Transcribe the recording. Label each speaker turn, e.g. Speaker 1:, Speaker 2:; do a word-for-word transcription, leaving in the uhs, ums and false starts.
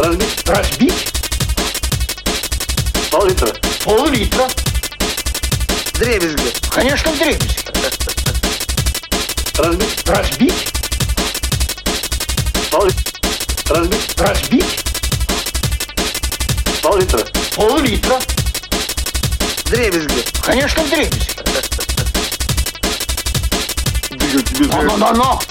Speaker 1: Разбить.
Speaker 2: Разбить?
Speaker 1: Пол-литра.
Speaker 2: Пол-литра.
Speaker 1: Дребезги.
Speaker 2: Конечно, вдребезги.
Speaker 1: Разбить.
Speaker 2: Разбить?
Speaker 1: Пол-литра. Разбить.
Speaker 2: Разбить?
Speaker 1: Пол-литра.
Speaker 2: Пол-литра.
Speaker 1: Дребезги.
Speaker 2: Конечно, вдребезги.
Speaker 1: Да я тебе за это-
Speaker 2: Но-но-но-но!